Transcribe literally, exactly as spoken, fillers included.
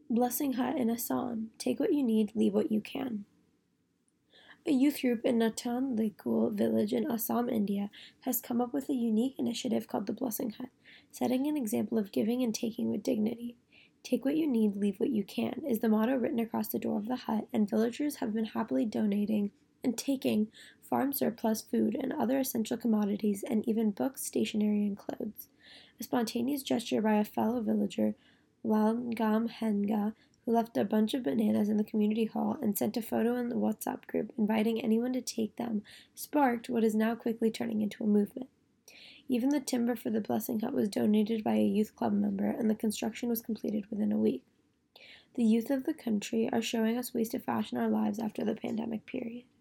Blessing Hut in Assam. Take what you need, leave what you can. A youth group in Natan Lakul village in Assam, India, has come up with a unique initiative called the Blessing Hut, setting an example of giving and taking with dignity. Take what you need, leave what you can is the motto written across the door of the hut, and villagers have been happily donating and taking farm surplus food and other essential commodities and even books, stationery, and clothes. A spontaneous gesture by a fellow villager, Lalgam Henga, who left a bunch of bananas in the community hall and sent a photo in the WhatsApp group inviting anyone to take them, sparked what is now quickly turning into a movement. Even the timber for the Blessing Hut was donated by a youth club member, and the construction was completed within a week. The youth of the country are showing us ways to fashion our lives after the pandemic period.